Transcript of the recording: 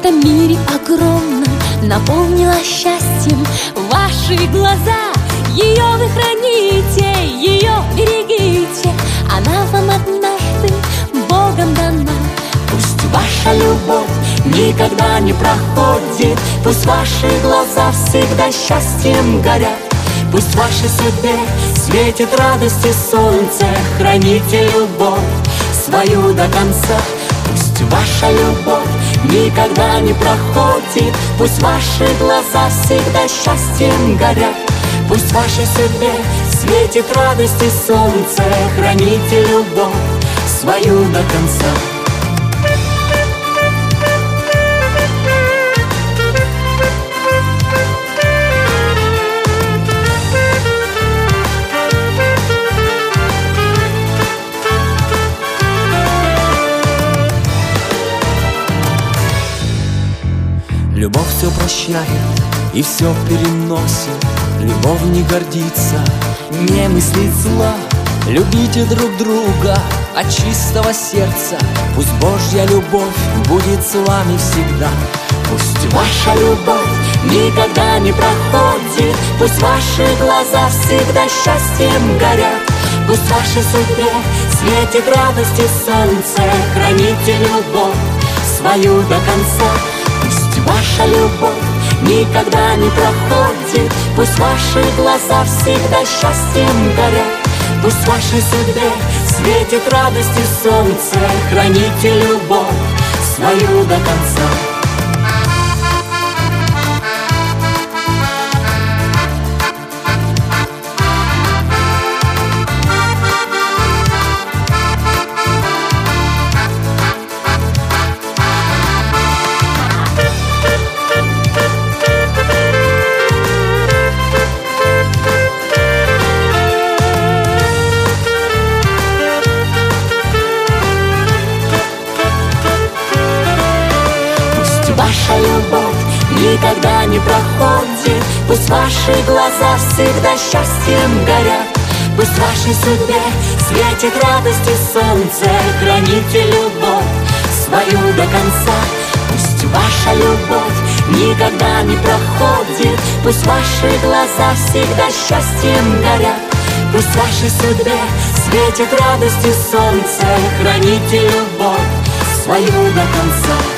этом мире огромном наполнила счастьем ваши глаза. Ее вы храните, ее берегите, она вам однажды Богом дана. Пусть ваша любовь никогда не проходит, пусть ваши глаза всегда счастьем горят. Пусть в вашей судьбе светит радости солнце, храните любовь свою до конца. Пусть ваша любовь никогда не проходит, пусть ваши глаза всегда счастьем горят. Пусть в вашей судьбе светит радости солнце, храните любовь свою до конца. Любовь все прощает и все переносит, любовь не гордится, не мыслит зла. Любите друг друга от чистого сердца, пусть Божья любовь будет с вами всегда. Пусть ваша любовь никогда не проходит, пусть ваши глаза всегда счастьем горят. Пусть в вашей судьбе светит радости солнце, храните любовь свою до конца. Пусть ваша любовь никогда не проходит, пусть ваши глаза всегда счастьем горят. Пусть в вашей судьбе светит радости солнце, храните любовь свою до конца. Ваша любовь никогда не проходит, пусть ваши глаза всегда счастьем горят. Пусть в вашей судьбе светит радости солнце, храните любовь свою до конца. Пусть ваша любовь никогда не проходит, пусть ваши глаза всегда счастьем горят. Пусть в вашей судьбе светит радости солнце, храните любовь свою до конца.